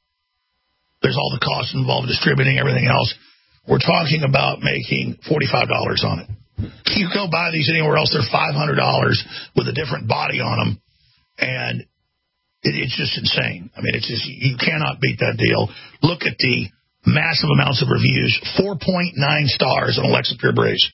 there's all the costs involved, distributing, everything else. We're talking about making $45 on it. You go buy these anywhere else, they're $500 with a different body on them, and it's just insane. I mean, it's just, you cannot beat that deal. Look at the massive amounts of reviews, 4.9 stars on Alexa Pure Breeze.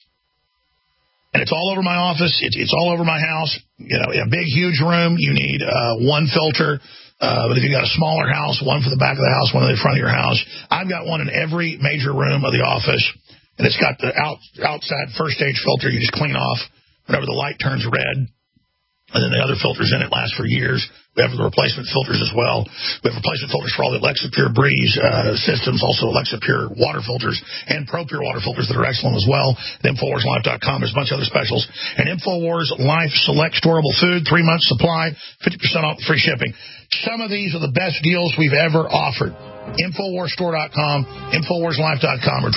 And it's all over my office. It's all over my house. You know, in a big, huge room, you need one filter. But if you've got a smaller house, one for the back of the house, one in the front of your house. I've got one in every major room of the office. And it's got the outside first-stage filter you just clean off whenever the light turns red. And then the other filters in it last for years. We have the replacement filters as well. We have replacement filters for all the Alexa Pure Breeze systems, also Alexa Pure water filters and Pro Pure water filters that are excellent as well. At InfoWarsLife.com, there's a bunch of other specials. And InfoWars Life Select Storable Food, 3-month supply, 50% off free shipping. Some of these are the best deals we've ever offered. InfoWarsStore.com, InfoWarsLife.com, or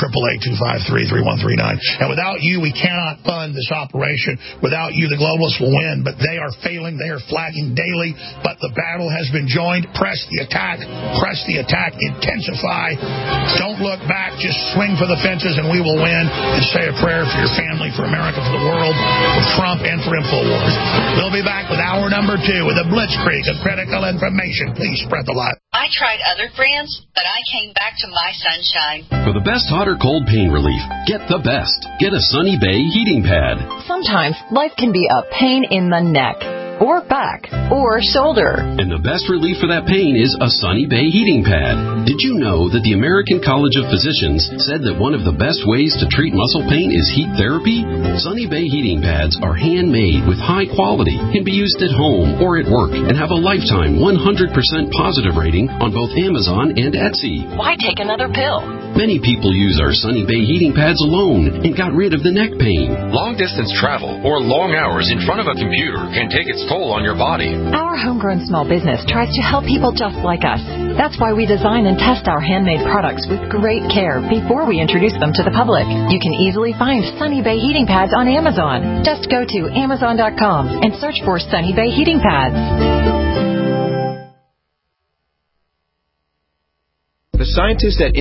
888-253-3139. And without you, we cannot fund this operation. Without you, the globalists will win. But they are failing. They are flagging daily. But the battle has been joined. Press the attack. Press the attack. Intensify. Don't look back. Just swing for the fences, and we will win. And say a prayer for your family, for America, for the world, for Trump, and for InfoWars. We'll be back with hour number 2 with a blitzkrieg of critical information. Please spread the lie. I tried other brands, but I came back to My Sunshine. For the best hot or cold pain relief, get the best. Get a Sunny Bay heating pad. Sometimes life can be a pain in the neck, or back, or shoulder. And the best relief for that pain is a Sunny Bay heating pad. Did you know that the American College of Physicians said that one of the best ways to treat muscle pain is heat therapy? Sunny Bay heating pads are handmade with high quality, can be used at home or at work, and have a lifetime 100% positive rating on both Amazon and Etsy. Why take another pill? Many people use our Sunny Bay heating pads alone and got rid of the neck pain. Long-distance travel or long hours in front of a computer can take its toll on your body. Our homegrown small business tries to help people just like us. That's why we design and test our handmade products with great care before we introduce them to the public. You can easily find Sunny Bay heating pads on Amazon. Just go to Amazon.com and search for Sunny Bay heating pads. The scientists at